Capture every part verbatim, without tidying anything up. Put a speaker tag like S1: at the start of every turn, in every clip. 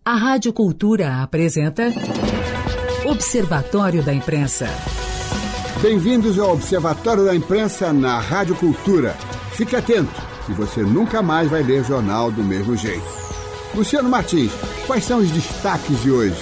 S1: A Rádio Cultura apresenta Observatório da Imprensa.
S2: Bem-vindos ao Observatório da Imprensa na Rádio Cultura. Fique atento, que você nunca mais vai ler jornal do mesmo jeito. Luciano Martins, quais são os destaques de hoje?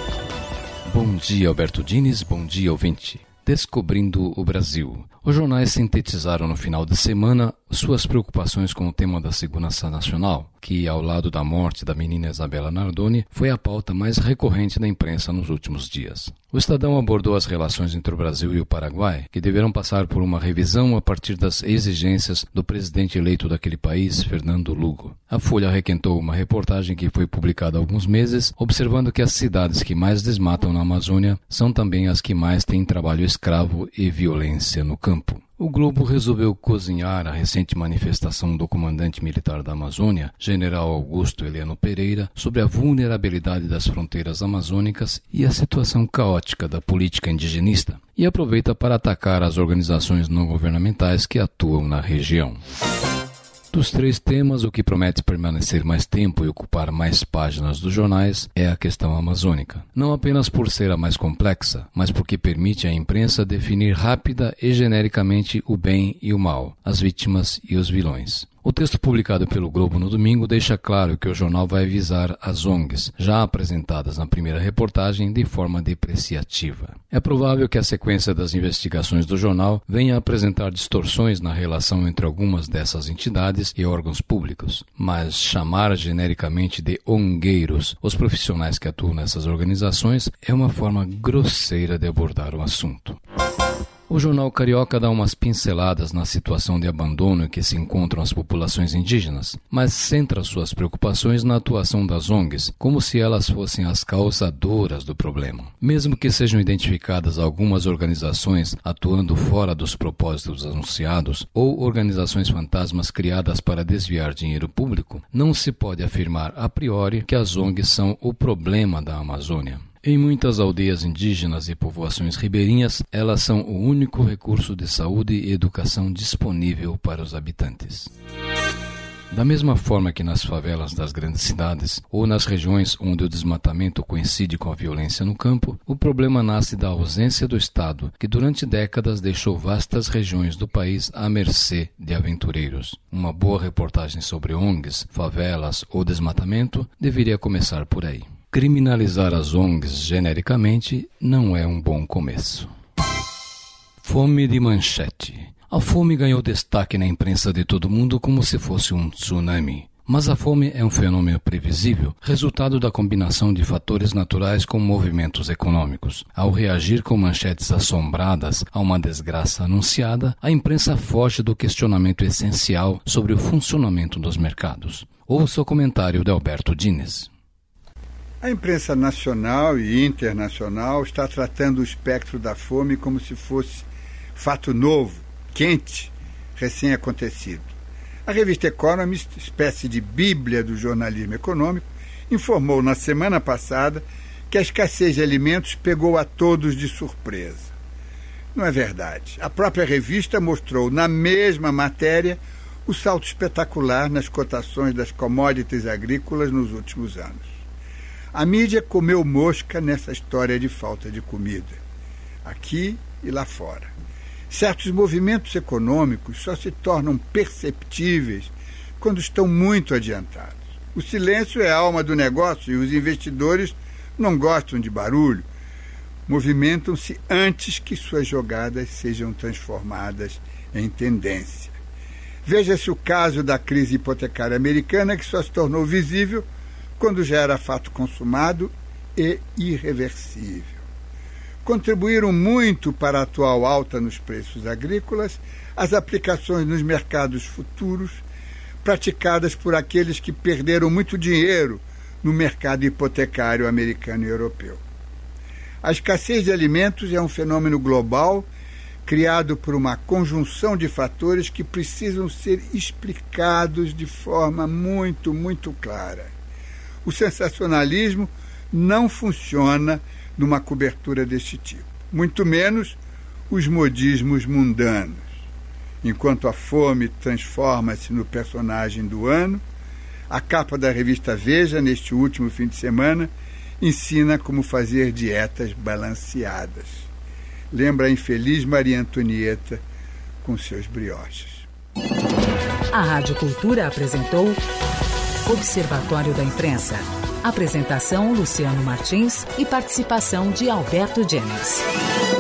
S3: Bom dia, Alberto Diniz. Bom dia, ouvinte. Descobrindo o Brasil. Os jornais sintetizaram no final de semana suas preocupações com o tema da segurança nacional, que, ao lado da morte da menina Isabela Nardoni, foi a pauta mais recorrente da imprensa nos últimos dias. O Estadão abordou as relações entre o Brasil e o Paraguai, que deverão passar por uma revisão a partir das exigências do presidente eleito daquele país, Fernando Lugo. A Folha requentou uma reportagem que foi publicada há alguns meses, observando que as cidades que mais desmatam na Amazônia são também as que mais têm trabalho escravo e violência no campo. O Globo resolveu cozinhar a recente manifestação do comandante militar da Amazônia, general Augusto Heleno Pereira, sobre a vulnerabilidade das fronteiras amazônicas e a situação caótica da política indigenista, e aproveita para atacar as organizações não governamentais que atuam na região. Dos três temas, o que promete permanecer mais tempo e ocupar mais páginas dos jornais é a questão amazônica. Não apenas por ser a mais complexa, mas porque permite à imprensa definir rápida e genericamente o bem e o mal, as vítimas e os vilões. O texto publicado pelo Globo no domingo deixa claro que o jornal vai visar as O N Gs, já apresentadas na primeira reportagem, de forma depreciativa. É provável que a sequência das investigações do jornal venha a apresentar distorções na relação entre algumas dessas entidades e órgãos públicos, mas chamar genericamente de ongueiros os profissionais que atuam nessas organizações é uma forma grosseira de abordar o assunto. O jornal carioca dá umas pinceladas na situação de abandono em que se encontram as populações indígenas, mas centra suas preocupações na atuação das O N Gs, como se elas fossem as causadoras do problema. Mesmo que sejam identificadas algumas organizações atuando fora dos propósitos anunciados ou organizações fantasmas criadas para desviar dinheiro público, não se pode afirmar a priori que as O N Gs são o problema da Amazônia. Em muitas aldeias indígenas e povoações ribeirinhas, elas são o único recurso de saúde e educação disponível para os habitantes. Da mesma forma que nas favelas das grandes cidades ou nas regiões onde o desmatamento coincide com a violência no campo, o problema nasce da ausência do Estado, que durante décadas deixou vastas regiões do país à mercê de aventureiros. Uma boa reportagem sobre O N Gs, favelas ou desmatamento deveria começar por aí. Criminalizar as O N Gs genericamente não é um bom começo. Fome de manchete. A fome ganhou destaque na imprensa de todo mundo como se fosse um tsunami. Mas a fome é um fenômeno previsível, resultado da combinação de fatores naturais com movimentos econômicos. Ao reagir com manchetes assombradas a uma desgraça anunciada, a imprensa foge do questionamento essencial sobre o funcionamento dos mercados. Ouça o comentário de Alberto Diniz.
S2: A imprensa nacional e internacional está tratando o espectro da fome como se fosse fato novo, quente, recém-acontecido. A revista Economist, espécie de bíblia do jornalismo econômico, informou na semana passada que a escassez de alimentos pegou a todos de surpresa. Não é verdade. A própria revista mostrou na mesma matéria o salto espetacular nas cotações das commodities agrícolas nos últimos anos. A mídia comeu mosca nessa história de falta de comida, aqui e lá fora. Certos movimentos econômicos só se tornam perceptíveis quando estão muito adiantados. O silêncio é a alma do negócio e os investidores não gostam de barulho. Movimentam-se antes que suas jogadas sejam transformadas em tendência. Veja-se o caso da crise hipotecária americana, que só se tornou visível quando já era fato consumado e irreversível. Contribuíram muito para a atual alta nos preços agrícolas as aplicações nos mercados futuros praticadas por aqueles que perderam muito dinheiro no mercado hipotecário americano e europeu. A escassez de alimentos é um fenômeno global criado por uma conjunção de fatores que precisam ser explicados de forma muito, muito clara. O sensacionalismo não funciona numa cobertura deste tipo, muito menos os modismos mundanos. Enquanto a fome transforma-se no personagem do ano, A capa da revista Veja, neste último fim de semana, ensina como fazer dietas balanceadas. Lembra a infeliz Maria Antonieta com seus brioches.
S1: A Rádio Cultura apresentou Observatório da Imprensa. Apresentação Luciano Martins e participação de Alberto Jennings.